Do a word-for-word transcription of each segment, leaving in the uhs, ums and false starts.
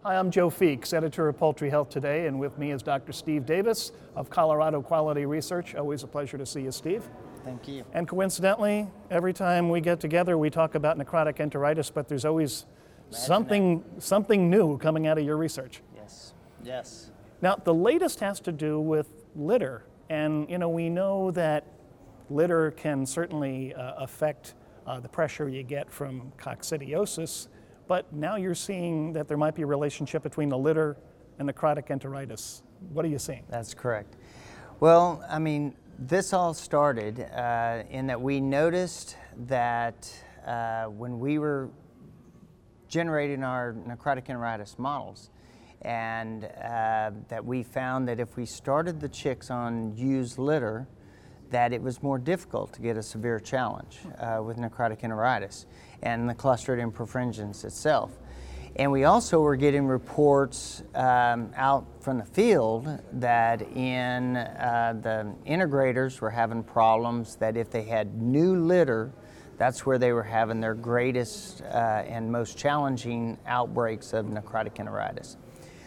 Hi, I'm Joe Feeks, editor of Poultry Health Today, and with me is Doctor Steve Davis of Colorado Quality Research. Always a pleasure to see you, Steve. Thank you. And coincidentally, every time we get together, we talk about necrotic enteritis, but there's always Imagine something that. something new coming out of your research. Yes, yes. Now, the latest has to do with litter, and you know we know that litter can certainly uh, affect uh, the pressure you get from coccidiosis, but now you're seeing that there might be a relationship between the litter and necrotic enteritis. What are you seeing? That's correct. Well, I mean, this all started uh, in that we noticed that uh, when we were generating our necrotic enteritis models, and uh, that we found that if we started the chicks on used litter, that it was more difficult to get a severe challenge uh, with necrotic enteritis and the Clostridium perfringens itself. And we also were getting reports um, out from the field that in uh, the integrators were having problems, that if they had new litter, that's where they were having their greatest uh, and most challenging outbreaks of necrotic enteritis.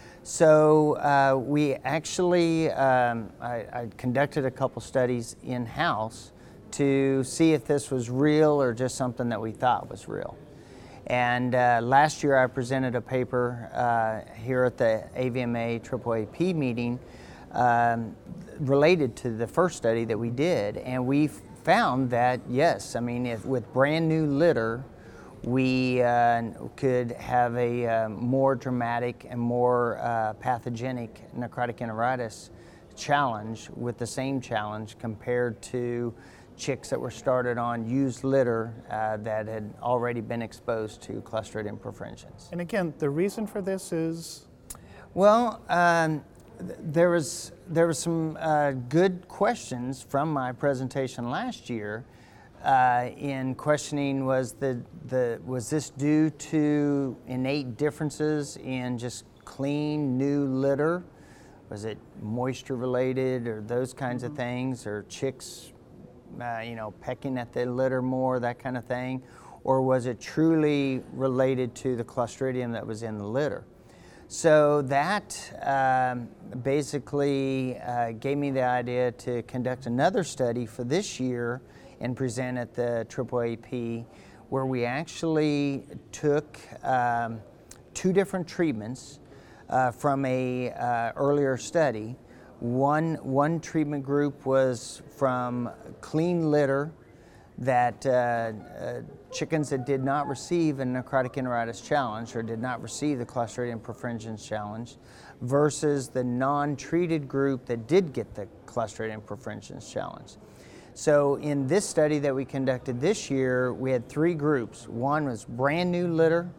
So uh, we actually, um, I, I conducted a couple studies in-house to see if this was real or just something that we thought was real. And uh, last year I presented a paper uh, here at the A V M A triple A P meeting um, related to the first study that we did, and we found that yes, I mean if with brand new litter we uh, could have a uh, more dramatic and more uh, pathogenic necrotic enteritis challenge with the same challenge compared to chicks that were started on used litter uh, that had already been exposed to Clostridium perfringens. And again, the reason for this is? Well, um, th- there was there was some uh, good questions from my presentation last year uh, in questioning was the the was this due to innate differences in just clean new litter? Was it moisture related or those kinds mm-hmm. of things, or chicks Uh, you know, pecking at the litter more, that kind of thing? Or was it truly related to the Clostridium that was in the litter? So that um, basically uh, gave me the idea to conduct another study for this year and present at the triple A P, where we actually took um, two different treatments uh, from a uh, earlier study. One, one treatment group was from clean litter that uh, uh, chickens that did not receive a necrotic enteritis challenge or did not receive the Clostridium perfringens challenge versus the non-treated group that did get the Clostridium perfringens challenge. So in this study that we conducted this year, we had three groups. One was brand new litter,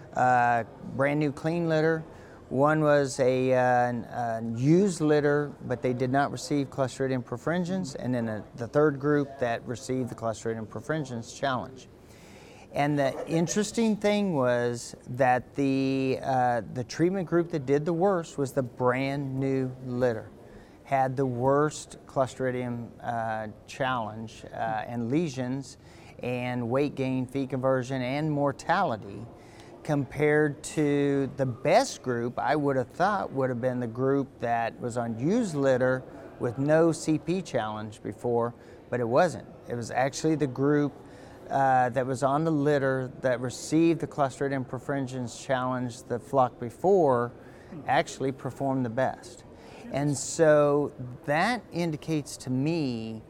uh, brand new clean litter. One was a, uh, a used litter, but they did not receive Clostridium perfringens, and then a, the third group that received the Clostridium perfringens challenge. And the interesting thing was that the, uh, the treatment group that did the worst was the brand new litter, had the worst Clostridium uh, challenge uh, and lesions and weight gain, feed conversion, and mortality, compared to the best group I would have thought would have been the group that was on used litter with no C P challenge before, but it wasn't. It was actually the group uh, that was on the litter that received the Clostridium perfringens challenge the flock before actually performed the best. And so that indicates to me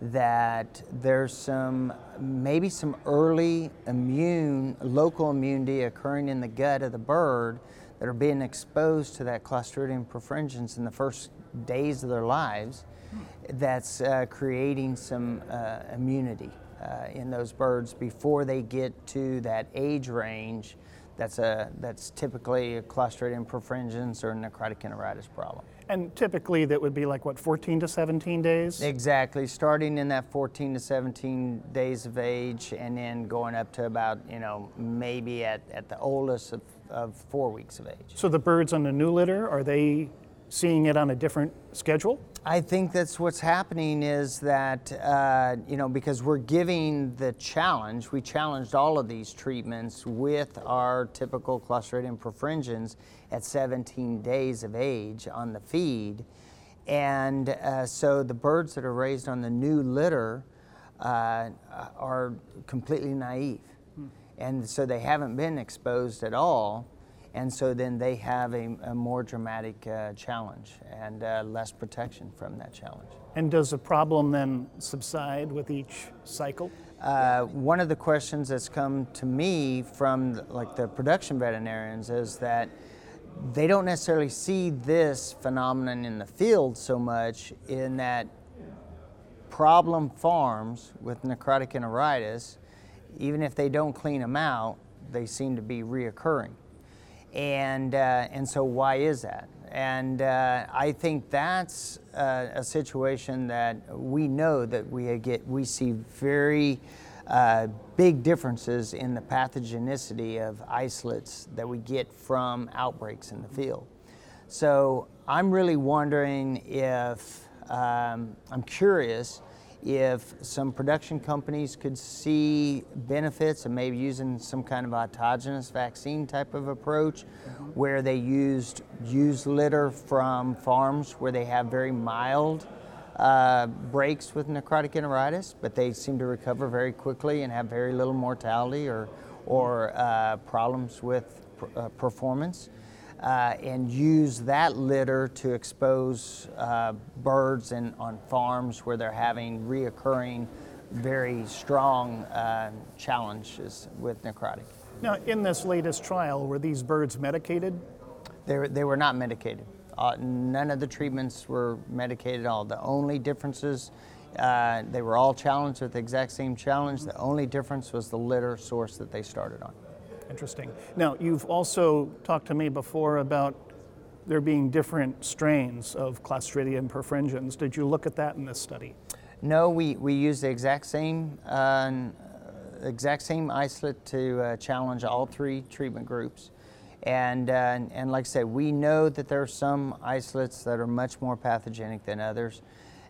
that there's some, maybe some early immune, local immunity occurring in the gut of the bird that are being exposed to that Clostridium perfringens in the first days of their lives that's uh, creating some uh, immunity uh, in those birds before they get to that age range that's, a, that's typically a Clostridium perfringens or necrotic enteritis problem. And typically that would be like, what, fourteen to seventeen days? Exactly, starting in that fourteen to seventeen days of age and then going up to about, you know, maybe at, at the oldest of, of four weeks of age. So the birds on the new litter, are they seeing it on a different schedule? I think that's what's happening is that, uh, you know, because we're giving the challenge, we challenged all of these treatments with our typical Clostridium perfringens at seventeen days of age on the feed. And uh, so the birds that are raised on the new litter uh, are completely naive. Hmm. And so they haven't been exposed at all. And so then they have a, a more dramatic uh, challenge and uh, less protection from that challenge. And does the problem then subside with each cycle? Uh, one of the questions that's come to me from the, like the production veterinarians is that they don't necessarily see this phenomenon in the field so much, in that problem farms with necrotic enteritis, even if they don't clean them out, they seem to be reoccurring. And, uh, and so why is that? And uh, I think that's uh, a situation that we know that we get, we see very uh, big differences in the pathogenicity of isolates that we get from outbreaks in the field. So I'm really wondering if, um, I'm curious if some production companies could see benefits of maybe using some kind of autogenous vaccine type of approach, mm-hmm. where they used used litter from farms where they have very mild uh, breaks with necrotic enteritis, but they seem to recover very quickly and have very little mortality or, or uh, problems with pr- uh, performance. Uh, and use that litter to expose uh, birds in, on farms where they're having reoccurring, very strong uh, challenges with necrotic. Now, in this latest trial, were these birds medicated? They were, they were not medicated. Uh, none of the treatments were medicated at all. The only differences, uh, they were all challenged with the exact same challenge. The only difference was the litter source that they started on. Interesting. Now, you've also talked to me before about there being different strains of Clostridium perfringens. Did you look at that in this study? No, we, we used the exact same uh, exact same isolate to uh, challenge all three treatment groups. And, uh, and, and like I said, we know that there are some isolates that are much more pathogenic than others.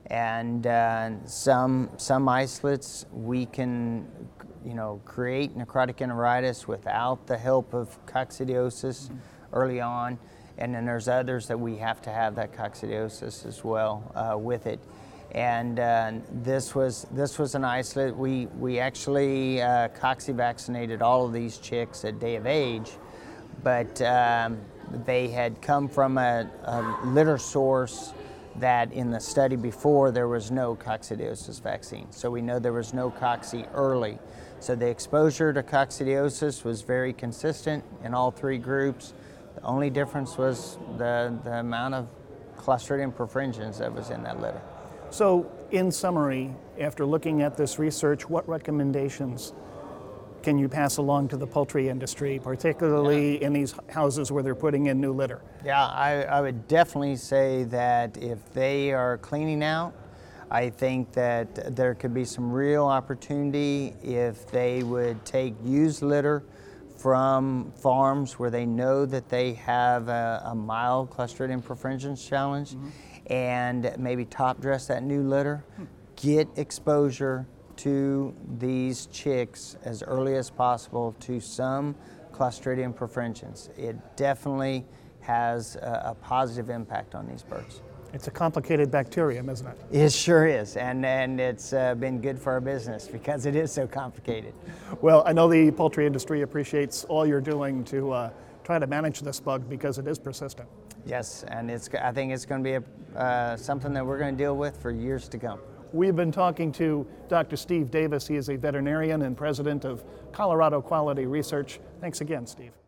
And uh, some, some isolates we can you know, create necrotic enteritis without the help of coccidiosis mm-hmm. early on, and then there's others that we have to have that coccidiosis as well uh, with it. And uh, this was this was an isolate. We we actually uh, cocci vaccinated all of these chicks at day of age, but um, they had come from a, a litter source that in the study before there was no coccidiosis vaccine. So we know there was no cocci early. So the exposure to coccidiosis was very consistent in all three groups. The only difference was the, the amount of Clostridium perfringens that was in that litter. So in summary, after looking at this research, what recommendations can you pass along to the poultry industry, particularly yeah. in these houses where they're putting in new litter? Yeah, I, I would definitely say that if they are cleaning out, I think that there could be some real opportunity if they would take used litter from farms where they know that they have a, a mild Clostridium perfringens challenge, mm-hmm. and maybe top dress that new litter, hmm. get exposure to these chicks as early as possible to some Clostridium perfringens. It definitely has a, a positive impact on these birds. It's a complicated bacterium, isn't it? It sure is, and, and it's uh, been good for our business because it is so complicated. Well, I know the poultry industry appreciates all you're doing to uh, try to manage this bug because it is persistent. Yes, and it's, I think it's going to be a, uh, something that we're going to deal with for years to come. We've been talking to Doctor Steve Davis. He is a veterinarian and president of Colorado Quality Research. Thanks again, Steve.